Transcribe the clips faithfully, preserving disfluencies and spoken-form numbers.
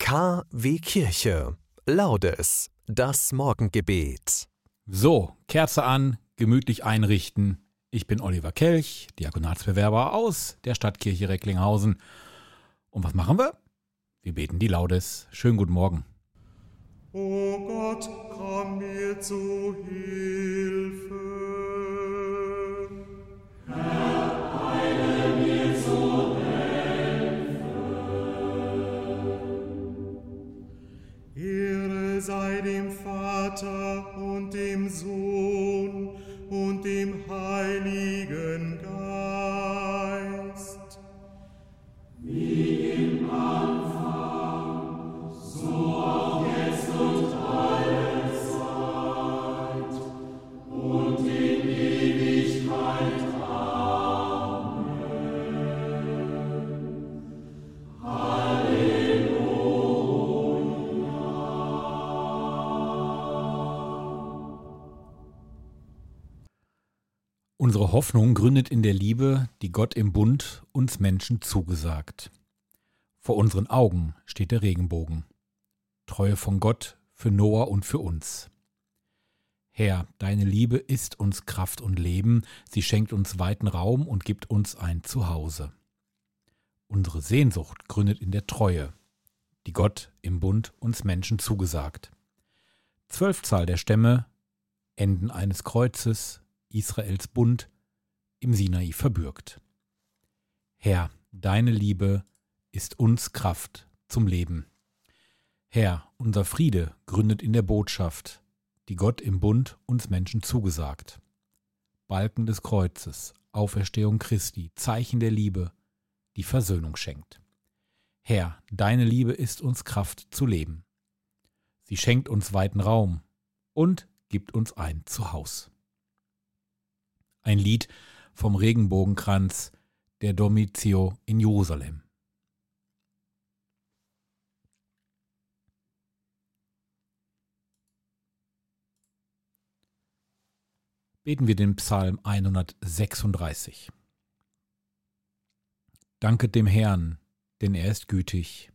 K W Kirche. Laudes, das Morgengebet. So, Kerze an, gemütlich einrichten. Ich bin Oliver Kelch, Diakonatsbewerber aus der Stadtkirche Recklinghausen. Und was machen wir? Wir beten die Laudes. Schönen guten Morgen. O Gott, komm mir zu Hilfe. Herr, eile mir zu Hilfe. Ehre sei dem Vater und dem Sohn und dem Heiligen Geist. Wie im Anfang, so auch jetzt und alle Zeit und in Ewigkeit. Amen. Unsere Hoffnung gründet in der Liebe, die Gott im Bund uns Menschen zugesagt. Vor unseren Augen steht der Regenbogen. Treue von Gott für Noah und für uns. Herr, deine Liebe ist uns Kraft und Leben, sie schenkt uns weiten Raum und gibt uns ein Zuhause. Unsere Sehnsucht gründet in der Treue, die Gott im Bund uns Menschen zugesagt. Zwölfzahl der Stämme, Enden eines Kreuzes, Israels Bund, im Sinai verbürgt. Herr, deine Liebe ist uns Kraft zum Leben. Herr, unser Friede gründet in der Botschaft, die Gott im Bund uns Menschen zugesagt. Balken des Kreuzes, Auferstehung Christi, Zeichen der Liebe, die Versöhnung schenkt. Herr, deine Liebe ist uns Kraft zu leben. Sie schenkt uns weiten Raum und gibt uns ein Zuhause. Ein Lied vom Regenbogenkranz der Domitio in Jerusalem. Beten wir den Psalm hundertsechsunddreißig. Danket dem Herrn, denn er ist gütig,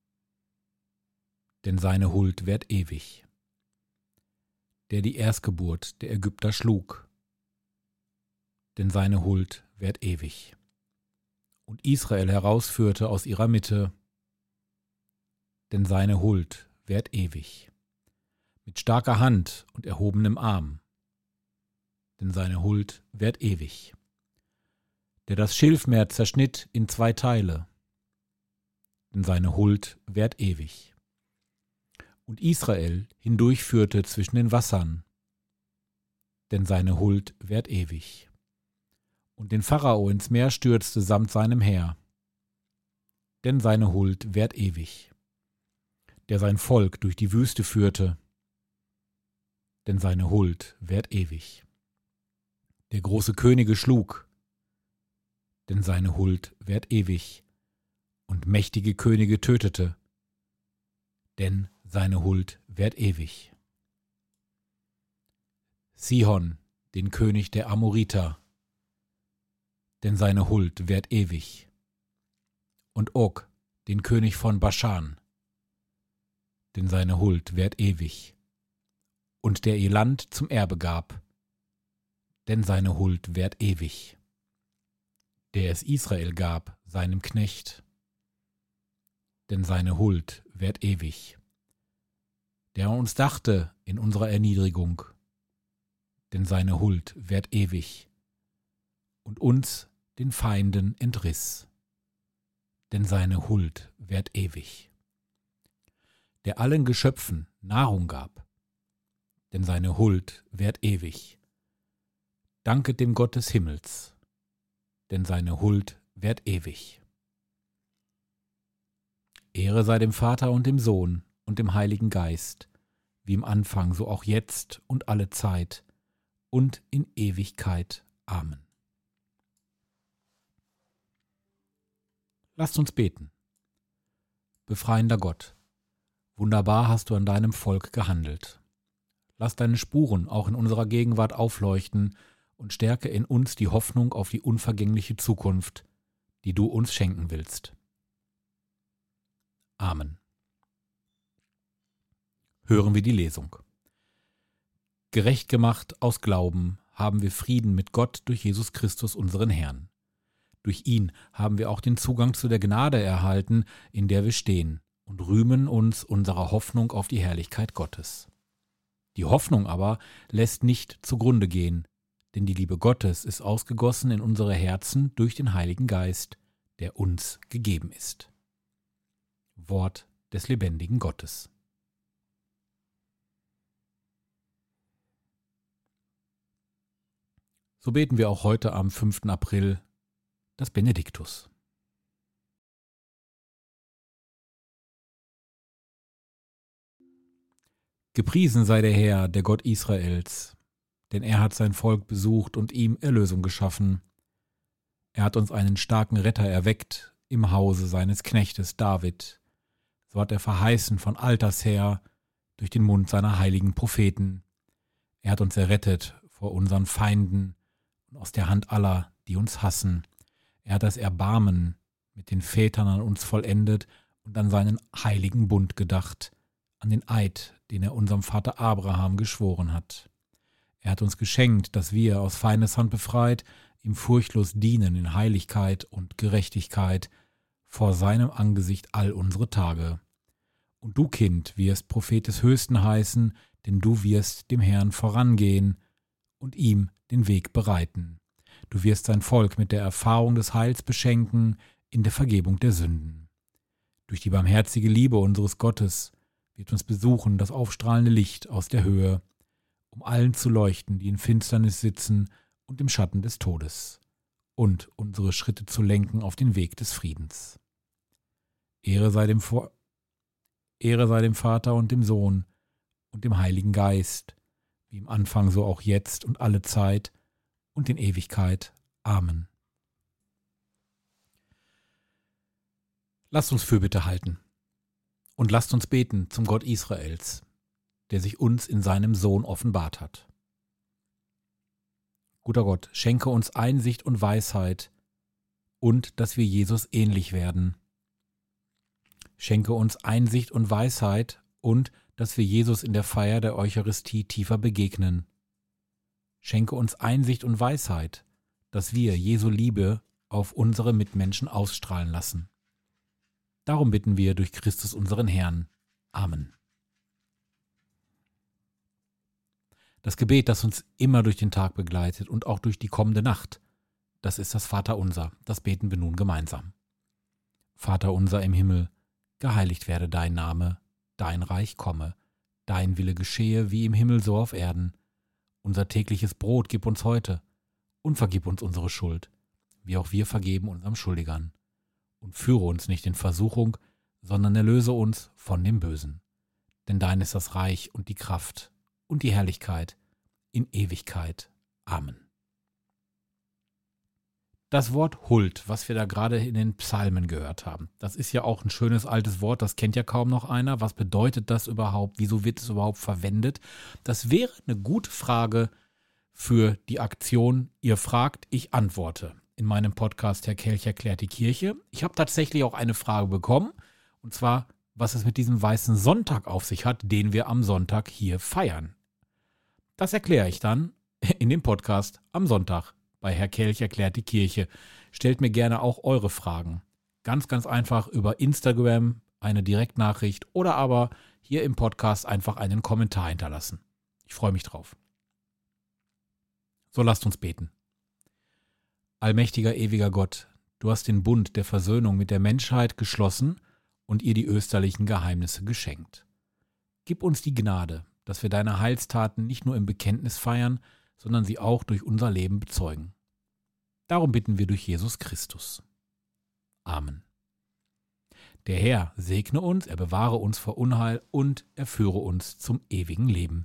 denn seine Huld währt ewig. Der die Erstgeburt der Ägypter schlug, denn seine Huld währt ewig. Und Israel herausführte aus ihrer Mitte, denn seine Huld währt ewig. Mit starker Hand und erhobenem Arm, denn seine Huld währt ewig. Der das Schilfmeer zerschnitt in zwei Teile, denn seine Huld währt ewig. Und Israel hindurchführte zwischen den Wassern, denn seine Huld währt ewig. Und den Pharao ins Meer stürzte samt seinem Heer, denn seine Huld währt ewig. Der sein Volk durch die Wüste führte, denn seine Huld währt ewig. Der große Könige schlug, denn seine Huld währt ewig. Und mächtige Könige tötete, denn seine Huld währt ewig. Sihon, den König der Amoriter, denn seine Huld währt ewig. Und Og, den König von Baschan, denn seine Huld währt ewig. Und der ihr Land zum Erbe gab, denn seine Huld währt ewig. Der es Israel gab, seinem Knecht, denn seine Huld währt ewig. Der an uns dachte in unserer Erniedrigung, denn seine Huld währt ewig. Und uns, den Feinden, entriss, denn seine Huld währt ewig. Der allen Geschöpfen Nahrung gab, denn seine Huld währt ewig. Danket dem Gott des Himmels, denn seine Huld währt ewig. Ehre sei dem Vater und dem Sohn und dem Heiligen Geist, wie im Anfang, so auch jetzt und alle Zeit und in Ewigkeit. Amen. Lasst uns beten. Befreiender Gott, wunderbar hast du an deinem Volk gehandelt. Lass deine Spuren auch in unserer Gegenwart aufleuchten und stärke in uns die Hoffnung auf die unvergängliche Zukunft, die du uns schenken willst. Amen. Hören wir die Lesung. Gerecht gemacht aus Glauben haben wir Frieden mit Gott durch Jesus Christus, unseren Herrn. Durch ihn haben wir auch den Zugang zu der Gnade erhalten, in der wir stehen, und rühmen uns unserer Hoffnung auf die Herrlichkeit Gottes. Die Hoffnung aber lässt nicht zugrunde gehen, denn die Liebe Gottes ist ausgegossen in unsere Herzen durch den Heiligen Geist, der uns gegeben ist. Wort des lebendigen Gottes. So beten wir auch heute am fünften April das Benediktus. Gepriesen sei der Herr, der Gott Israels, denn er hat sein Volk besucht und ihm Erlösung geschaffen. Er hat uns einen starken Retter erweckt im Hause seines Knechtes David. So hat er verheißen von alters her durch den Mund seiner heiligen Propheten. Er hat uns errettet vor unseren Feinden und aus der Hand aller, die uns hassen. Er hat das Erbarmen mit den Vätern an uns vollendet und an seinen heiligen Bund gedacht, an den Eid, den er unserem Vater Abraham geschworen hat. Er hat uns geschenkt, dass wir, aus Feindeshand befreit, ihm furchtlos dienen in Heiligkeit und Gerechtigkeit vor seinem Angesicht all unsere Tage. Und du, Kind, wirst Prophet des Höchsten heißen, denn du wirst dem Herrn vorangehen und ihm den Weg bereiten. Du wirst sein Volk mit der Erfahrung des Heils beschenken in der Vergebung der Sünden. Durch die barmherzige Liebe unseres Gottes wird uns besuchen das aufstrahlende Licht aus der Höhe, um allen zu leuchten, die in Finsternis sitzen und im Schatten des Todes, und unsere Schritte zu lenken auf den Weg des Friedens. Ehre sei dem, Vor- Ehre sei dem Vater und dem Sohn und dem Heiligen Geist, wie im Anfang so auch jetzt und alle Zeit und in Ewigkeit. Amen. Lasst uns Fürbitte halten. Und lasst uns beten zum Gott Israels, der sich uns in seinem Sohn offenbart hat. Guter Gott, schenke uns Einsicht und Weisheit und dass wir Jesus ähnlich werden. Schenke uns Einsicht und Weisheit und dass wir Jesus in der Feier der Eucharistie tiefer begegnen. Schenke uns Einsicht und Weisheit, dass wir Jesu Liebe auf unsere Mitmenschen ausstrahlen lassen. Darum bitten wir durch Christus unseren Herrn. Amen. Das Gebet, das uns immer durch den Tag begleitet und auch durch die kommende Nacht, das ist das Vaterunser. Das beten wir nun gemeinsam. Vater unser im Himmel, geheiligt werde dein Name, dein Reich komme, dein Wille geschehe wie im Himmel so auf Erden. Unser tägliches Brot gib uns heute und vergib uns unsere Schuld, wie auch wir vergeben unseren Schuldigern. Und führe uns nicht in Versuchung, sondern erlöse uns von dem Bösen. Denn dein ist das Reich und die Kraft und die Herrlichkeit in Ewigkeit. Amen. Das Wort Huld, was wir da gerade in den Psalmen gehört haben, das ist ja auch ein schönes altes Wort, das kennt ja kaum noch einer. Was bedeutet das überhaupt? Wieso wird es überhaupt verwendet? Das wäre eine gute Frage für die Aktion Ihr fragt, ich antworte. In meinem Podcast Herr Kelch erklärt die Kirche. Ich habe tatsächlich auch eine Frage bekommen, und zwar, was es mit diesem weißen Sonntag auf sich hat, den wir am Sonntag hier feiern. Das erkläre ich dann in dem Podcast am Sonntag bei Herr Kelch erklärt die Kirche. Stellt mir gerne auch eure Fragen. Ganz, ganz einfach über Instagram eine Direktnachricht oder aber hier im Podcast einfach einen Kommentar hinterlassen. Ich freue mich drauf. So lasst uns beten. Allmächtiger, ewiger Gott, du hast den Bund der Versöhnung mit der Menschheit geschlossen und ihr die österlichen Geheimnisse geschenkt. Gib uns die Gnade, dass wir deine Heilstaten nicht nur im Bekenntnis feiern, sondern sie auch durch unser Leben bezeugen. Darum bitten wir durch Jesus Christus. Amen. Der Herr segne uns, er bewahre uns vor Unheil und er führe uns zum ewigen Leben.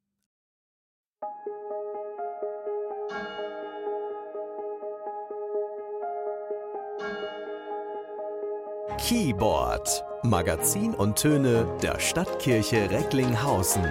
Keyboard, Magazin und Töne der Stadtkirche Recklinghausen.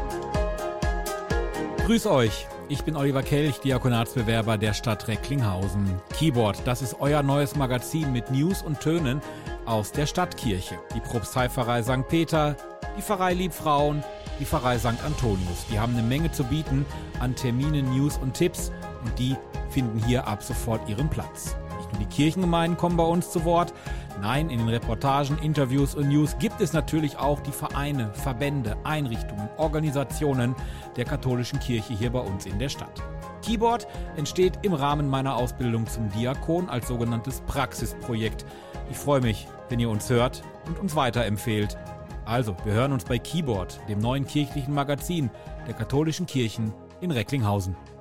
Grüß euch, ich bin Oliver Kelch, Diakonatsbewerber der Stadt Recklinghausen. Keyboard, das ist euer neues Magazin mit News und Tönen aus der Stadtkirche. Die Propsteipfarrei Sankt Peter, die Pfarrei Liebfrauen, die Pfarrei Sankt Antonius. Die haben eine Menge zu bieten an Terminen, News und Tipps und die finden hier ab sofort ihren Platz. Nicht nur die Kirchengemeinden kommen bei uns zu Wort, nein, in den Reportagen, Interviews und News gibt es natürlich auch die Vereine, Verbände, Einrichtungen, Organisationen der katholischen Kirche hier bei uns in der Stadt. Keyboard entsteht im Rahmen meiner Ausbildung zum Diakon als sogenanntes Praxisprojekt. Ich freue mich, wenn ihr uns hört und uns weiterempfehlt. Also, wir hören uns bei Keyboard, dem neuen kirchlichen Magazin der katholischen Kirchen in Recklinghausen.